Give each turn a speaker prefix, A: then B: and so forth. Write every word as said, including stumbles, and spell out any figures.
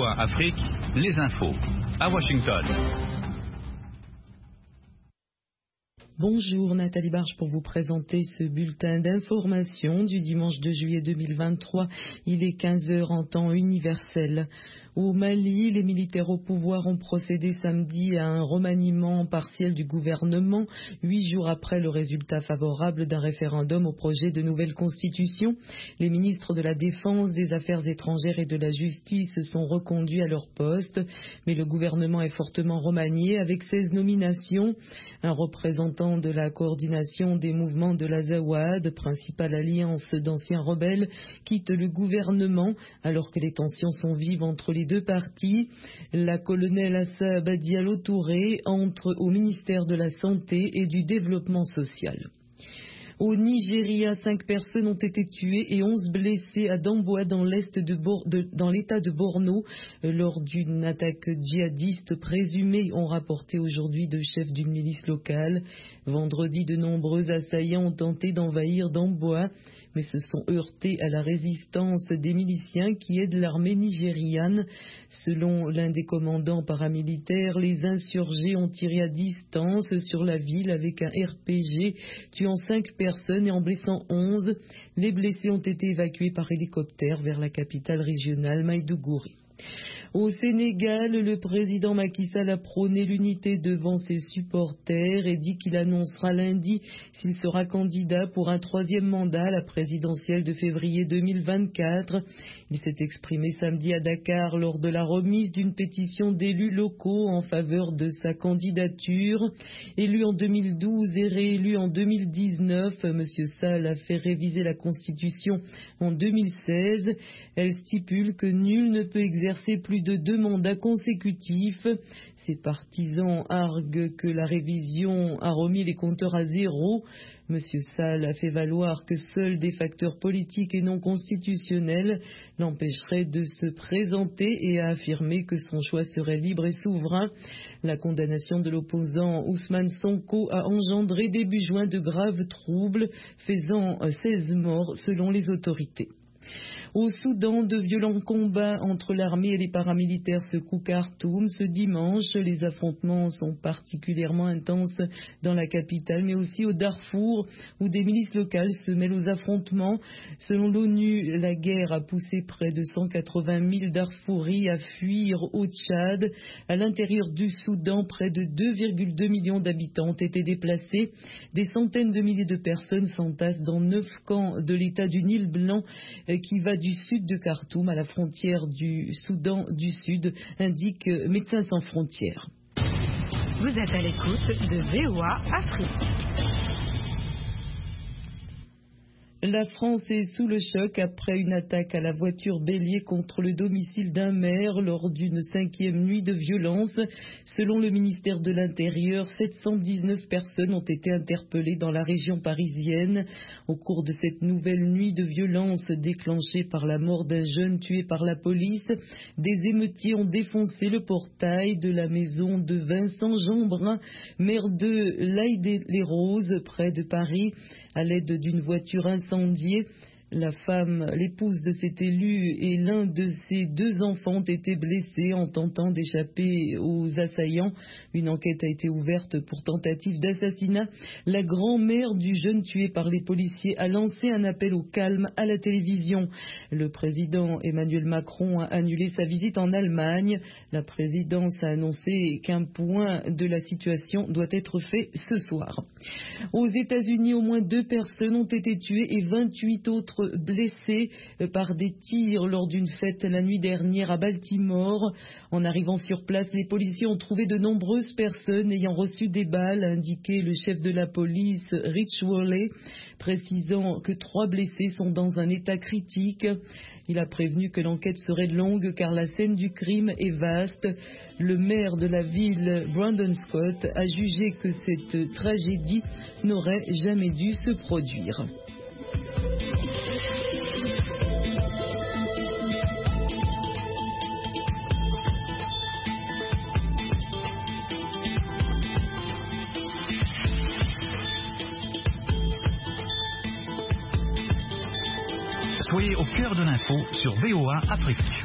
A: A Afrique, les infos. À Washington.
B: Bonjour, Nathalie Barge pour vous présenter ce bulletin d'information du dimanche deux juillet deux mille vingt-trois. Il est quinze heures en temps universel. Au Mali, les militaires au pouvoir ont procédé samedi à un remaniement partiel du gouvernement, huit jours après le résultat favorable d'un référendum au projet de nouvelle constitution. Les ministres de la Défense, des Affaires étrangères et de la Justice sont reconduits à leur poste, mais le gouvernement est fortement remanié avec seize nominations. Un représentant de la coordination des mouvements de l'Azawad, principale alliance d'anciens rebelles, quitte le gouvernement alors que les tensions sont vives entre les deux parties. La colonelle Assa Diallo Touré entre au ministère de la Santé et du Développement social. Au Nigeria, cinq personnes ont été tuées et onze blessées à Damboa dans l'est de, Bor- de dans l'état de Borno lors d'une attaque djihadiste présumée, ont rapporté aujourd'hui deux chefs d'une milice locale. Vendredi, de nombreux assaillants ont tenté d'envahir Damboa, mais se sont heurtés à la résistance des miliciens qui aident l'armée nigériane. Selon l'un des commandants paramilitaires, les insurgés ont tiré à distance sur la ville avec un R P G, tuant cinq personnes et en blessant onze. Les blessés ont été évacués par hélicoptère vers la capitale régionale Maïdougouri. Au Sénégal, le président Macky Sall a prôné l'unité devant ses supporters et dit qu'il annoncera lundi s'il sera candidat pour un troisième mandat à la présidentielle de février deux mille vingt-quatre. Il s'est exprimé samedi à Dakar lors de la remise d'une pétition d'élus locaux en faveur de sa candidature. Élu en deux mille douze et réélu en deux mille dix-neuf, M. Sall a fait réviser la Constitution en deux mille seize. Elle stipule que nul ne peut exercer plus de deux mandats consécutifs. Ses partisans arguent que la révision a remis les compteurs à zéro. Monsieur Sall a fait valoir que seuls des facteurs politiques et non constitutionnels l'empêcheraient de se présenter et a affirmé que son choix serait libre et souverain. La condamnation de l'opposant Ousmane Sonko a engendré début juin de graves troubles, faisant seize morts selon les autorités. Au Soudan, de violents combats entre l'armée et les paramilitaires secouent Khartoum. Ce dimanche, les affrontements sont particulièrement intenses dans la capitale, mais aussi au Darfour, où des milices locales se mêlent aux affrontements. Selon l'ONU, la guerre a poussé près de cent quatre-vingt mille Darfouris à fuir au Tchad. À l'intérieur du Soudan, près de deux virgule deux millions d'habitants ont été déplacés. Des centaines de milliers de personnes s'entassent dans neuf camps de l'État du Nil Blanc, qui va du sud de Khartoum à la frontière du Soudan du Sud, indique Médecins sans frontières.
C: Vous êtes à l'écoute de V O A Afrique.
B: La France est sous le choc après une attaque à la voiture bélier contre le domicile d'un maire lors d'une cinquième nuit de violence. Selon le ministère de l'Intérieur, sept cent dix-neuf personnes ont été interpellées dans la région parisienne. Au cours de cette nouvelle nuit de violence déclenchée par la mort d'un jeune tué par la police, des émeutiers ont défoncé le portail de la maison de Vincent Jeanbrun, maire de L'Haÿ-les-Roses, près de Paris, à l'aide d'une voiture incendiée. La femme, l'épouse de cet élu et l'un de ses deux enfants ont été blessés en tentant d'échapper aux assaillants. Une enquête a été ouverte pour tentative d'assassinat. La grand-mère du jeune tué par les policiers a lancé un appel au calme à la télévision. Le président Emmanuel Macron a annulé sa visite en Allemagne. La présidence a annoncé qu'un point de la situation doit être fait ce soir. Aux États-Unis, au moins deux personnes ont été tuées et vingt-huit autres blessés par des tirs lors d'une fête la nuit dernière à Baltimore. En arrivant sur place, les policiers ont trouvé de nombreuses personnes ayant reçu des balles, a indiqué le chef de la police Rich Worley, précisant que trois blessés sont dans un état critique. Il a prévenu que l'enquête serait longue car la scène du crime est vaste. Le maire de la ville, Brandon Scott, a jugé que cette tragédie n'aurait jamais dû se produire.
A: Soyez au cœur de l'info sur V O A Afrique.